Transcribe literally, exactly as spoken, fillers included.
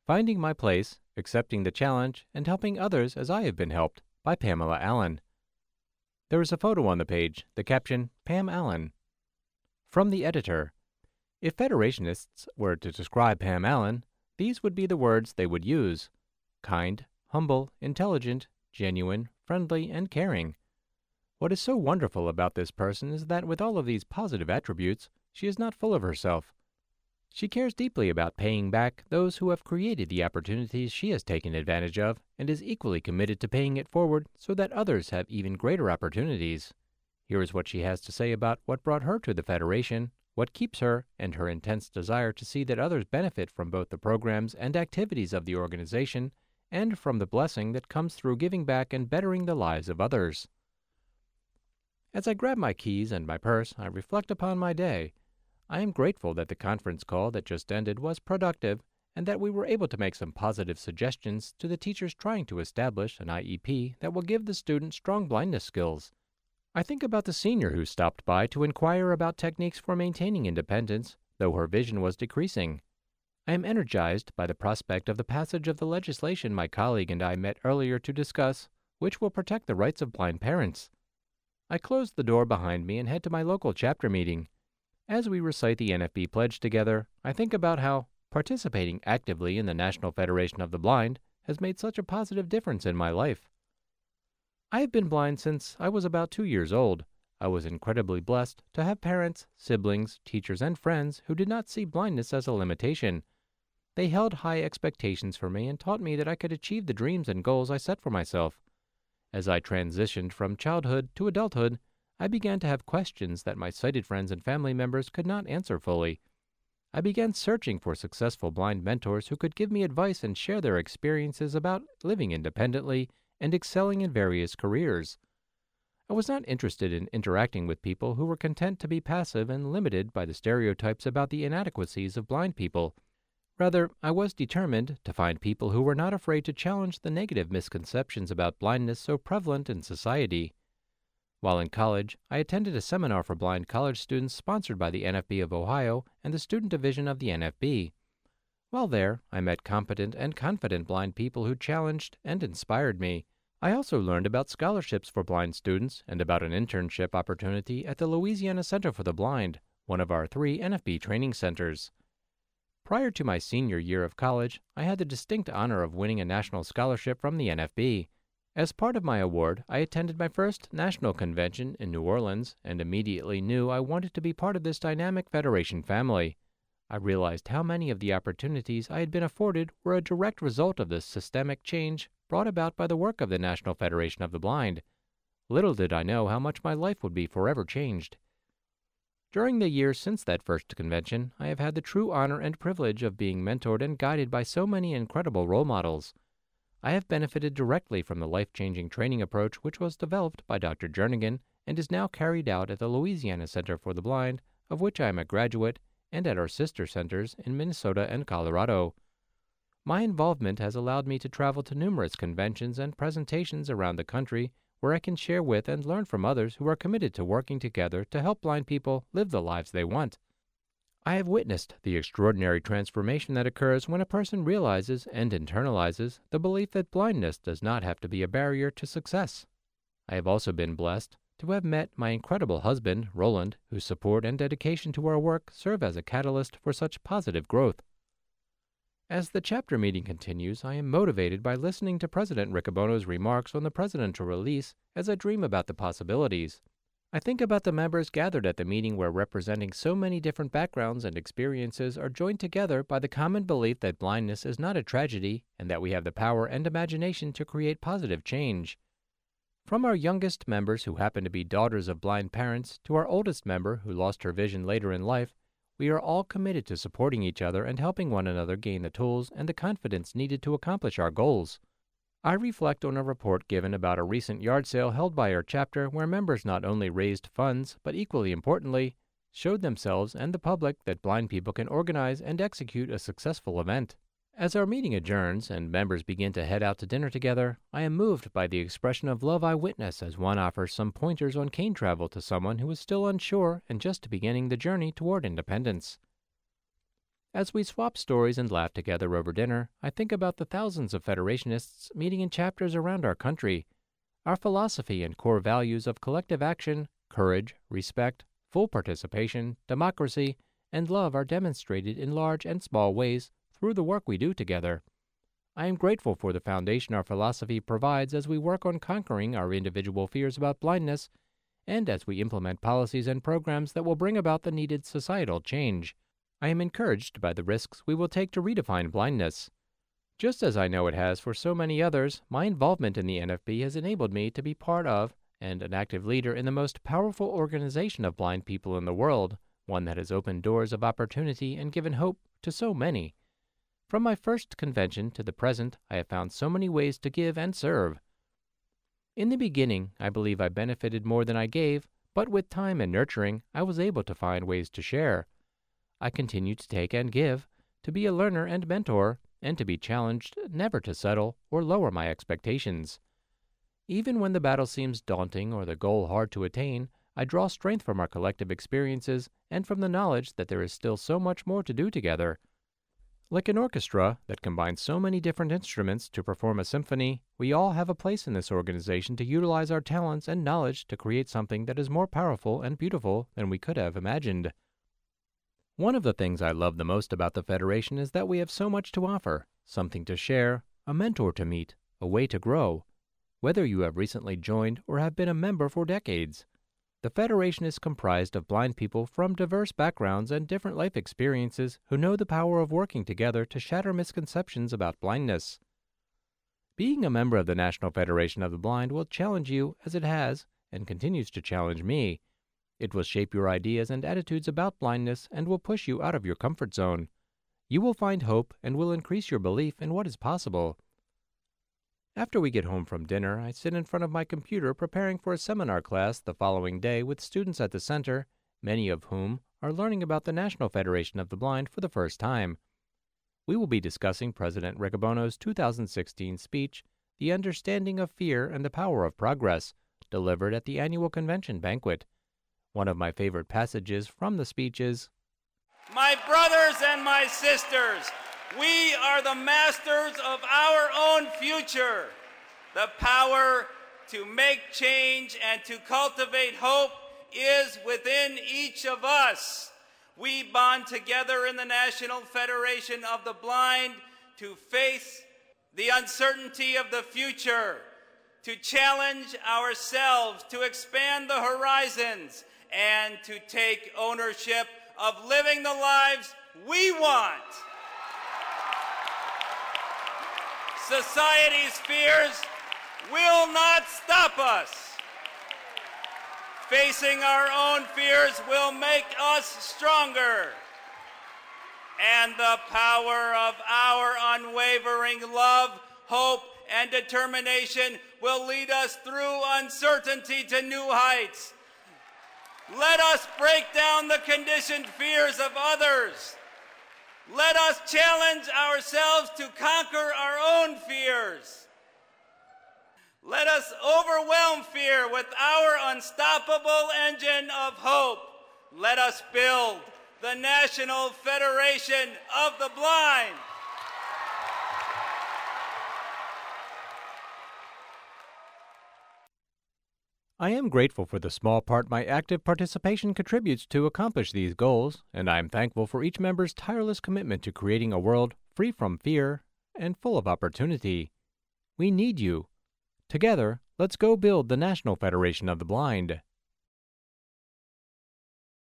Finding My Place, Accepting the Challenge, and Helping Others as I Have Been Helped by Pamela Allen. There is a photo on the page, the caption, Pam Allen. From the editor, if Federationists were to describe Pam Allen, these would be the words they would use: kind, humble, intelligent, genuine, friendly, and caring. What is so wonderful about this person is that with all of these positive attributes, she is not full of herself. She cares deeply about paying back those who have created the opportunities she has taken advantage of, and is equally committed to paying it forward so that others have even greater opportunities. Here is what she has to say about what brought her to the Federation, what keeps her, and her intense desire to see that others benefit from both the programs and activities of the organization, and from the blessing that comes through giving back and bettering the lives of others. As I grab my keys and my purse, I reflect upon my day. I am grateful that the conference call that just ended was productive and that we were able to make some positive suggestions to the teachers trying to establish an I E P that will give the student strong blindness skills. I think about the senior who stopped by to inquire about techniques for maintaining independence, though her vision was decreasing. I am energized by the prospect of the passage of the legislation my colleague and I met earlier to discuss, which will protect the rights of blind parents. I close the door behind me and head to my local chapter meeting. As we recite the N F B pledge together, I think about how participating actively in the National Federation of the Blind has made such a positive difference in my life. I have been blind since I was about two years old. I was incredibly blessed to have parents, siblings, teachers, and friends who did not see blindness as a limitation. They held high expectations for me and taught me that I could achieve the dreams and goals I set for myself. As I transitioned from childhood to adulthood, I began to have questions that my sighted friends and family members could not answer fully. I began searching for successful blind mentors who could give me advice and share their experiences about living independently and excelling in various careers. I was not interested in interacting with people who were content to be passive and limited by the stereotypes about the inadequacies of blind people. Rather, I was determined to find people who were not afraid to challenge the negative misconceptions about blindness so prevalent in society. While in college, I attended a seminar for blind college students sponsored by the N F B of Ohio and the Student Division of the N F B. While there, I met competent and confident blind people who challenged and inspired me. I also learned about scholarships for blind students and about an internship opportunity at the Louisiana Center for the Blind, one of our three N F B training centers. Prior to my senior year of college, I had the distinct honor of winning a national scholarship from the N F B. As part of my award, I attended my first national convention in New Orleans and immediately knew I wanted to be part of this dynamic Federation family. I realized how many of the opportunities I had been afforded were a direct result of the systemic change brought about by the work of the National Federation of the Blind. Little did I know how much my life would be forever changed. During the years since that first convention, I have had the true honor and privilege of being mentored and guided by so many incredible role models. I have benefited directly from the life-changing training approach which was developed by Doctor Jernigan and is now carried out at the Louisiana Center for the Blind, of which I am a graduate, and at our sister centers in Minnesota and Colorado. My involvement has allowed me to travel to numerous conventions and presentations around the country where I can share with and learn from others who are committed to working together to help blind people live the lives they want. I have witnessed the extraordinary transformation that occurs when a person realizes and internalizes the belief that blindness does not have to be a barrier to success. I have also been blessed to have met my incredible husband, Roland, whose support and dedication to our work serve as a catalyst for such positive growth. As the chapter meeting continues, I am motivated by listening to President Riccobono's remarks on the presidential release as I dream about the possibilities. I think about the members gathered at the meeting where representing so many different backgrounds and experiences are joined together by the common belief that blindness is not a tragedy and that we have the power and imagination to create positive change. From our youngest members who happen to be daughters of blind parents to our oldest member who lost her vision later in life, we are all committed to supporting each other and helping one another gain the tools and the confidence needed to accomplish our goals. I reflect on a report given about a recent yard sale held by our chapter where members not only raised funds, but equally importantly, showed themselves and the public that blind people can organize and execute a successful event. As our meeting adjourns and members begin to head out to dinner together, I am moved by the expression of love I witness as one offers some pointers on cane travel to someone who is still unsure and just beginning the journey toward independence. As we swap stories and laugh together over dinner, I think about the thousands of Federationists meeting in chapters around our country. Our philosophy and core values of collective action, courage, respect, full participation, democracy, and love are demonstrated in large and small ways through the work we do together. I am grateful for the foundation our philosophy provides as we work on conquering our individual fears about blindness and as we implement policies and programs that will bring about the needed societal change. I am encouraged by the risks we will take to redefine blindness. Just as I know it has for so many others, my involvement in the N F B has enabled me to be part of and an active leader in the most powerful organization of blind people in the world, one that has opened doors of opportunity and given hope to so many. From my first convention to the present, I have found so many ways to give and serve. In the beginning, I believe I benefited more than I gave, but with time and nurturing, I was able to find ways to share. I continue to take and give, to be a learner and mentor, and to be challenged never to settle or lower my expectations. Even when the battle seems daunting or the goal hard to attain, I draw strength from our collective experiences and from the knowledge that there is still so much more to do together. Like an orchestra that combines so many different instruments to perform a symphony, we all have a place in this organization to utilize our talents and knowledge to create something that is more powerful and beautiful than we could have imagined. One of the things I love the most about the Federation is that we have so much to offer, something to share, a mentor to meet, a way to grow. Whether you have recently joined or have been a member for decades, the Federation is comprised of blind people from diverse backgrounds and different life experiences who know the power of working together to shatter misconceptions about blindness. Being a member of the National Federation of the Blind will challenge you as it has and continues to challenge me. It will shape your ideas and attitudes about blindness and will push you out of your comfort zone. You will find hope and will increase your belief in what is possible. After we get home from dinner, I sit in front of my computer preparing for a seminar class the following day with students at the center, many of whom are learning about the National Federation of the Blind for the first time. We will be discussing President Riccobono's two thousand sixteen speech, The Understanding of Fear and the Power of Progress, delivered at the annual convention banquet. One of my favorite passages from the speech is, "My brothers and my sisters, we are the masters of our own future. The power to make change and to cultivate hope is within each of us. We bond together in the National Federation of the Blind to face the uncertainty of the future, to challenge ourselves, to expand the horizons, and to take ownership of living the lives we want. Society's fears will not stop us. Facing our own fears will make us stronger. And the power of our unwavering love, hope, and determination will lead us through uncertainty to new heights. Let us break down the conditioned fears of others. Let us challenge ourselves to conquer our own fears. Let us overwhelm fear with our unstoppable engine of hope. Let us build the National Federation of the Blind." I am grateful for the small part my active participation contributes to accomplish these goals, and I am thankful for each member's tireless commitment to creating a world free from fear and full of opportunity. We need you. Together, let's go build the National Federation of the Blind.